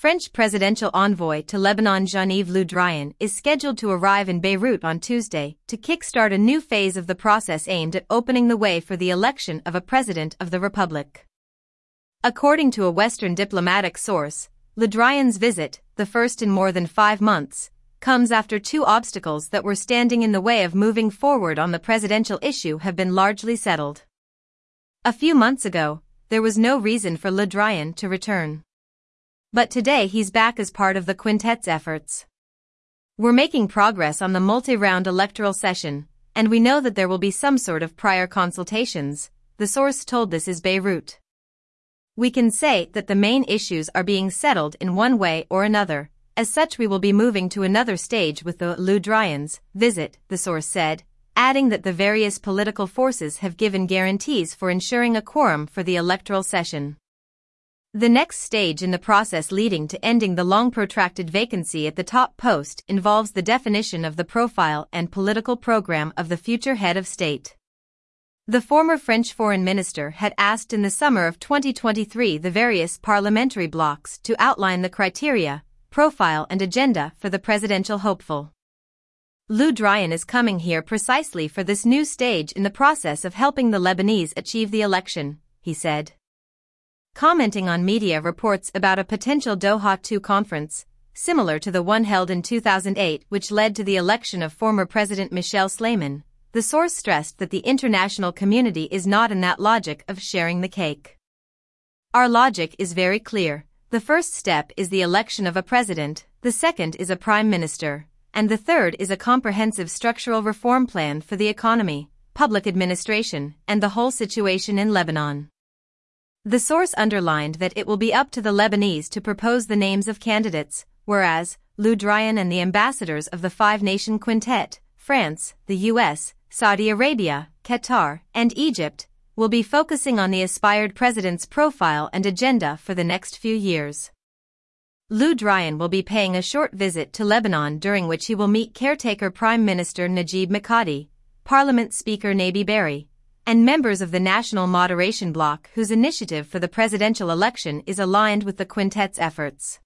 French presidential envoy to Lebanon Jean-Yves Le Drian is scheduled to arrive in Beirut on Tuesday to kickstart a new phase of the process aimed at opening the way for the election of a president of the republic. According to a Western diplomatic source, Le Drian's visit, the first in more than 5 months, comes after 2 obstacles that were standing in the way of moving forward on the presidential issue have been largely settled. A few months ago, there was no reason for Le Drian to return. But today he's back as part of the quintet's efforts. We're making progress on the multi-round electoral session, and we know that there will be some sort of prior consultations, the source told This Is Beirut. We can say that the main issues are being settled in one way or another. As such, we will be moving to another stage with the Le Drian's visit, the source said, adding that the various political forces have given guarantees for ensuring a quorum for the electoral session. The next stage in the process leading to ending the long-protracted vacancy at the top post involves the definition of the profile and political program of the future head of state. The former French foreign minister had asked in the summer of 2023 the various parliamentary blocs to outline the criteria, profile and agenda for the presidential hopeful. Le Drian is coming here precisely for this new stage in the process of helping the Lebanese achieve the election, he said. Commenting on media reports about a potential Doha II conference, similar to the one held in 2008 which led to the election of former President Michel Sleiman, the source stressed that the international community is not in that logic of sharing the cake. Our logic is very clear. The first step is the election of a president, the second is a prime minister, and the third is a comprehensive structural reform plan for the economy, public administration, and the whole situation in Lebanon. The source underlined that it will be up to the Lebanese to propose the names of candidates, whereas Le Drian and the ambassadors of the 5-nation quintet, France, the US, Saudi Arabia, Qatar, and Egypt, will be focusing on the aspired president's profile and agenda for the next few years. Le Drian will be paying a short visit to Lebanon during which he will meet caretaker Prime Minister Najib Mikati, Parliament Speaker Nabi Berri, and members of the National Moderation Bloc whose initiative for the presidential election is aligned with the quintet's efforts.